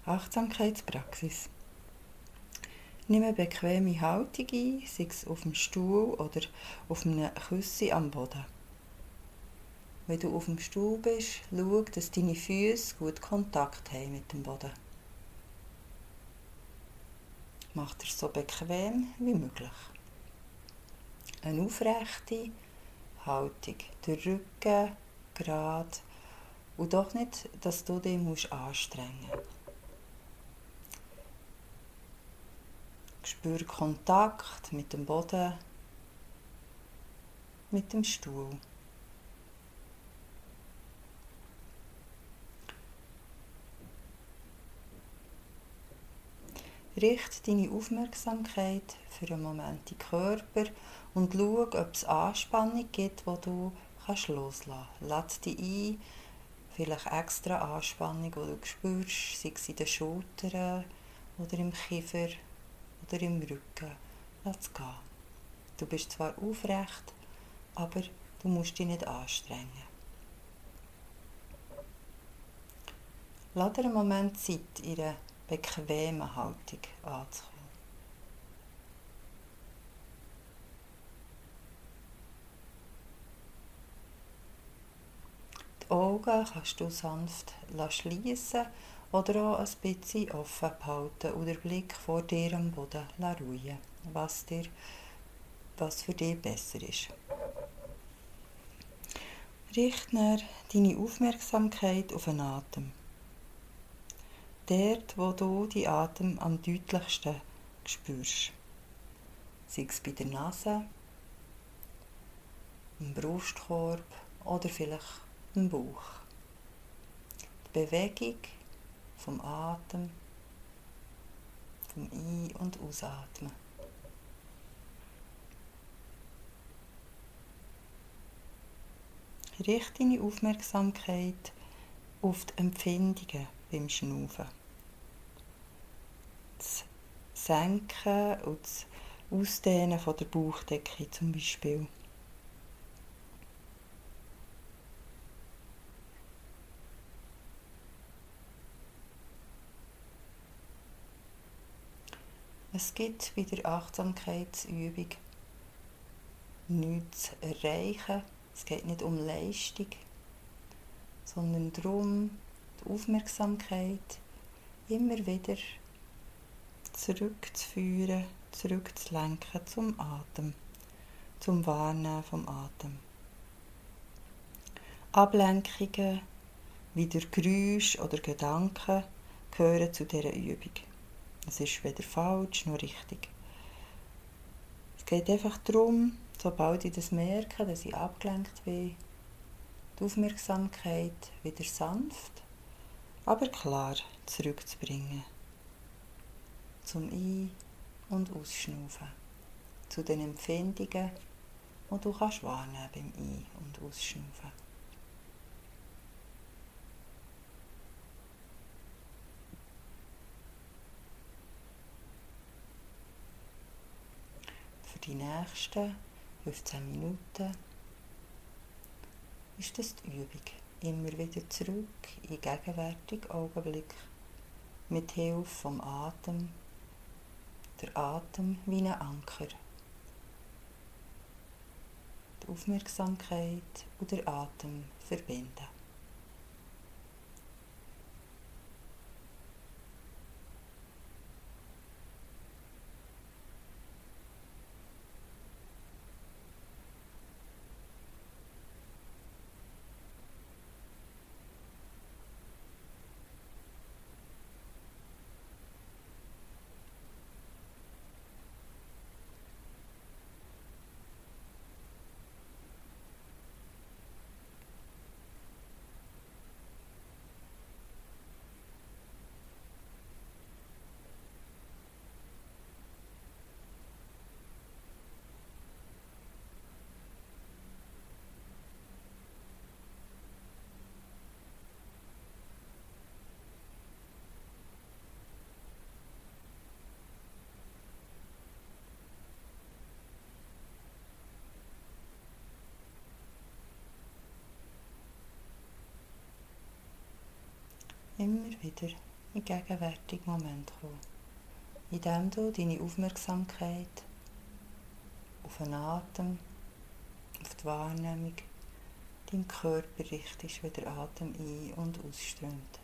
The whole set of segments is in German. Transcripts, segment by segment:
Achtsamkeitspraxis. Nimm eine bequeme Haltung ein, sei es auf dem Stuhl oder auf einem Kissen am Boden. Wenn du auf dem Stuhl bist, schau, dass deine Füße gut Kontakt haben mit dem Boden. Mach dir so bequem wie möglich. Eine aufrechte Haltung, der Rücken gerade und doch nicht, dass du dich anstrengen musst. Spür Kontakt mit dem Boden, mit dem Stuhl. Richte deine Aufmerksamkeit für einen Moment in den Körper und schau, ob es Anspannung gibt, die du loslassen kannst. Lass dich ein, vielleicht extra Anspannung, die du spürst, sei es in den Schultern oder im Kiefer oder im Rücken. Lass es gehen. Du bist zwar aufrecht, aber du musst dich nicht anstrengen. Lass dir einen Moment Zeit, in einer bequemen Haltung anzukommen. Die Augen kannst du sanft schließen oder auch ein bisschen offen behalten und den Blick vor dir am Boden ruhen, was für dich besser ist. Richte deine Aufmerksamkeit auf den Atem. Dort, wo du die Atem am deutlichsten spürst. Sei es bei der Nase, im Brustkorb oder vielleicht im Bauch. Die Bewegung vom Atem, vom Ein- und Ausatmen. Richte deine Aufmerksamkeit auf die Empfindungen beim Schnaufen. Das Senken und das Ausdehnen von der Bauchdecke zum Beispiel. Es gibt bei der Achtsamkeitsübung nichts zu erreichen. Es geht nicht um Leistung, sondern darum, die Aufmerksamkeit immer wieder zurückzuführen, zurückzulenken zum Atem, zum Wahrnehmen vom Atem. Ablenkungen wie durch Geräusche oder Gedanken gehören zu dieser Übung. Es ist weder falsch noch richtig. Es geht einfach darum, sobald ich das merke, dass ich abgelenkt bin, die Aufmerksamkeit wieder sanft, aber klar zurückzubringen. Zum Ein- und Ausschnaufen. Zu den Empfindungen, die du wahrnehmen kannst beim Ein- und Ausschnaufen. Für die nächsten 15 Minuten ist das die Übung. Immer wieder zurück in den gegenwärtigen Augenblick mit Hilfe vom Atem. Der Atem wie ein Anker. Die Aufmerksamkeit und der Atem verbinden. Immer wieder in den gegenwärtigen Moment kommen, indem du deine Aufmerksamkeit auf den Atem, auf die Wahrnehmung, deinem Körper richtest, wie der Atem ein- und ausströmt.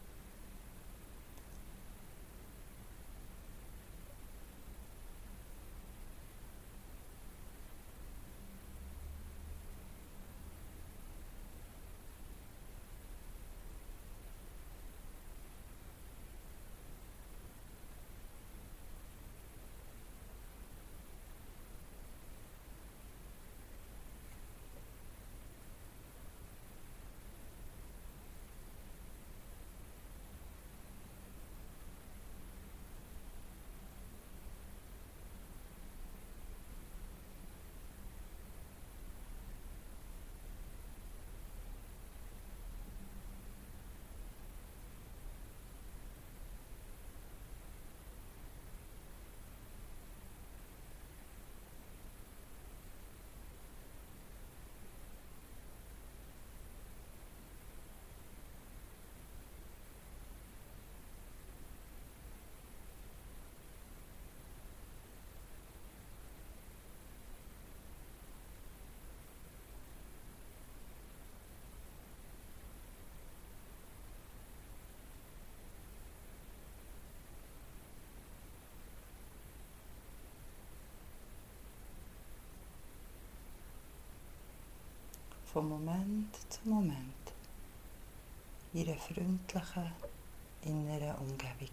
Von Moment zu Moment in einer freundlichen inneren Umgebung.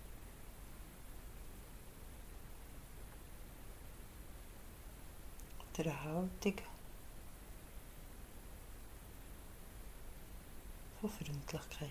Der Haltung von Freundlichkeit.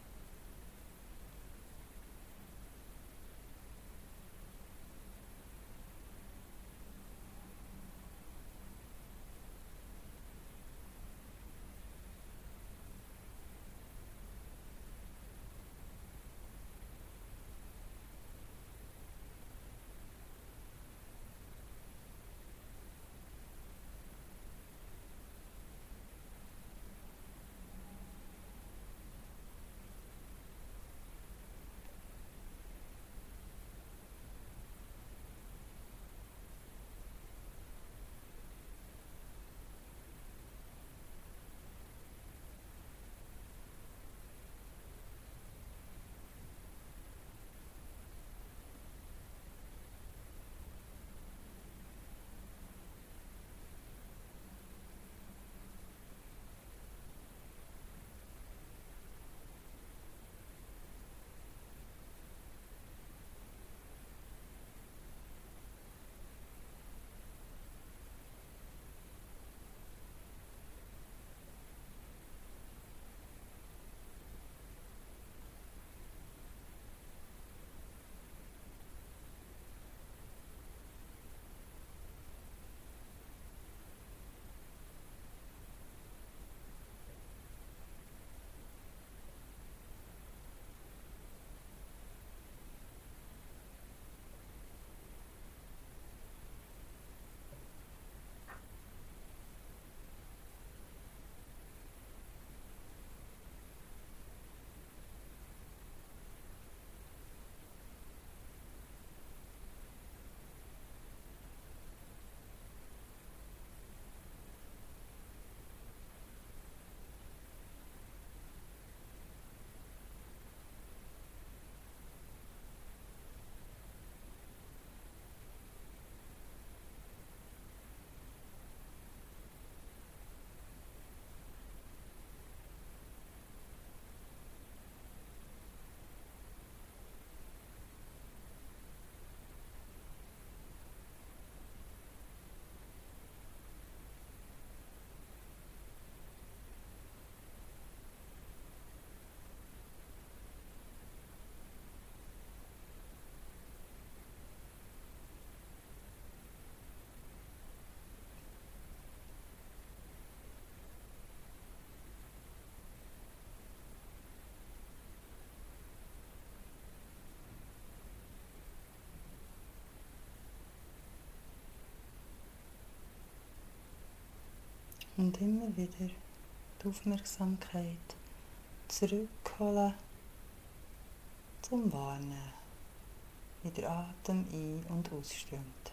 Und immer wieder die Aufmerksamkeit zurückholen zum Wahrnehmen, wie der Atem ein- und ausströmt.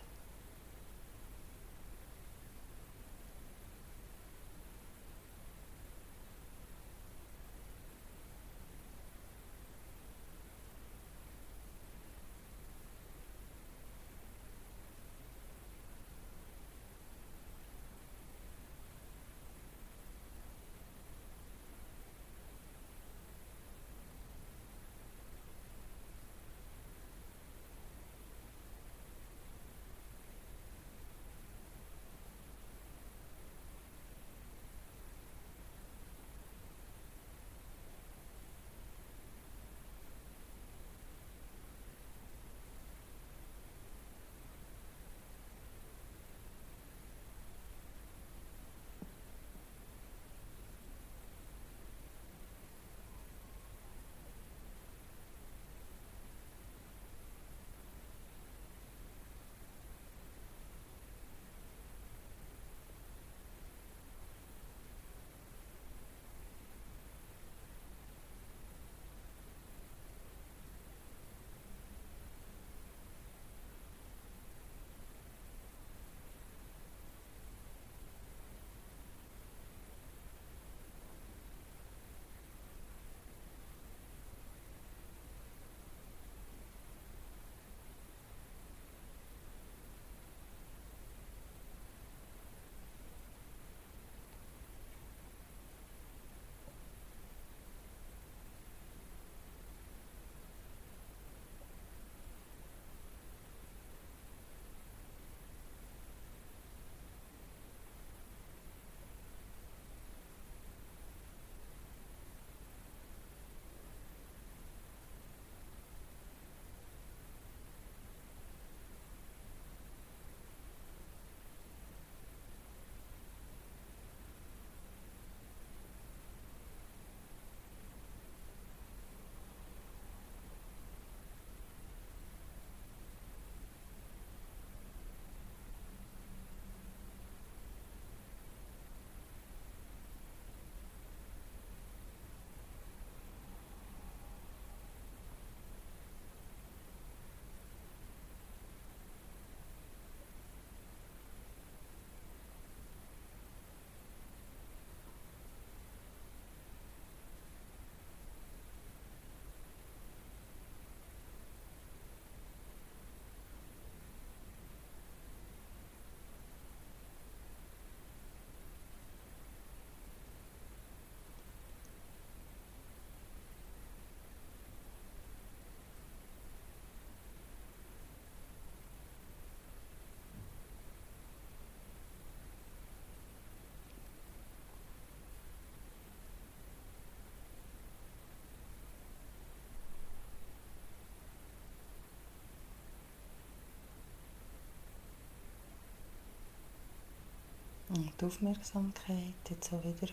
Und die Aufmerksamkeit jetzt auch wieder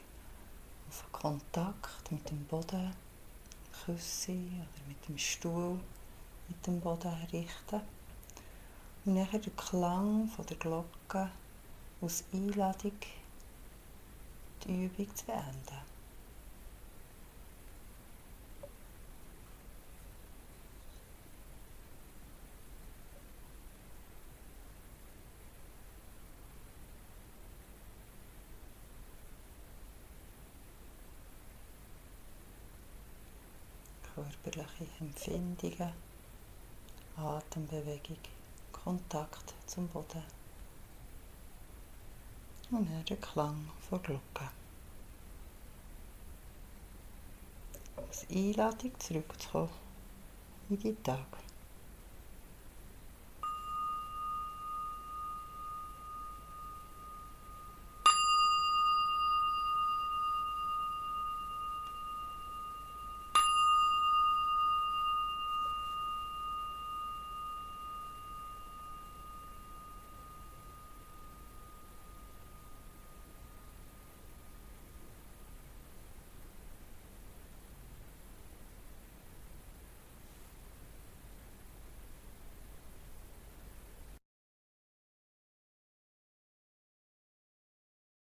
auf den Kontakt mit dem Boden, Küsse oder mit dem Stuhl, mit dem Boden richten. Und nachher den Klang von der Glocke als Einladung, die Übung zu beenden. Körperliche Empfindungen, Atembewegung, Kontakt zum Boden und dann der Klang von Glocke. Als Einladung zurückzukommen in die Tag.